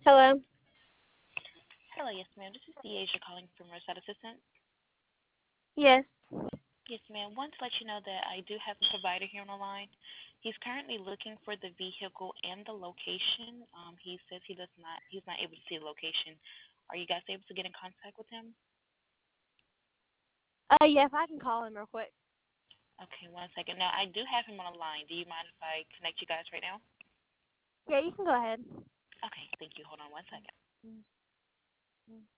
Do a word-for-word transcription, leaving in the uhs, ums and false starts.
Hello. Hello, yes, ma'am. This is Deasia calling from Rosetta Assistance. Yes. Yes, ma'am. Want to let you know that I do have a provider here on the line. He's currently looking for the vehicle and the location. Um, he says he does not. He's not able to see the location. Are you guys able to get in contact with him? Uh, yes, I can call him real quick. Okay, one second. Now I do have him on the line. Do you mind if I connect you guys right now? Yeah, you can go ahead. Okay, thank you. Hold on one second.